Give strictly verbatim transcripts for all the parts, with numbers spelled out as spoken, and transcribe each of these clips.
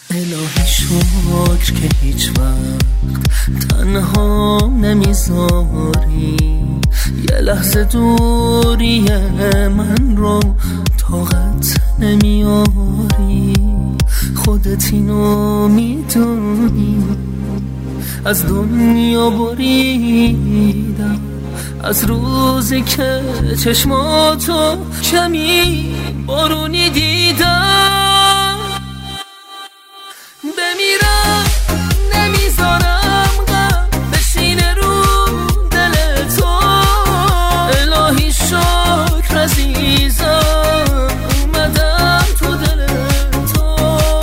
الهی شکر که هیچ وقت تنها نمیذاری، یه لحظه دوری من رو طاقت نمیاری. خودت اینو میدونی، از دنیا بریدم از روزی که چشماتو کمی بارونی دیدم. بمیرم نمیذارم غم بشینه رو دل تو، الهی شکر عزیزم اومدم تو دل تو.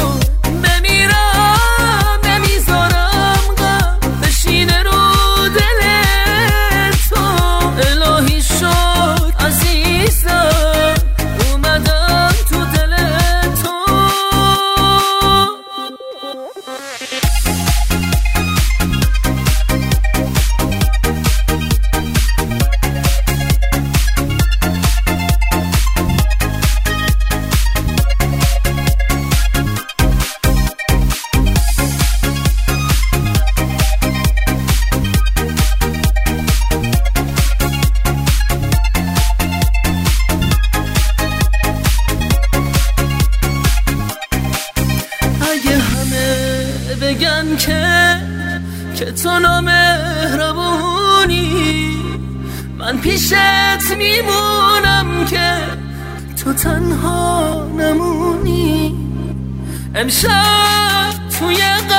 بمیرم نمیذارم غم بشینه رو دل تو، الهی شکر عزیزم اومدم تو دل تو. بگن که که تو نامهربونی، من پیشت میمونم که تو تنها نمونی. امشب توی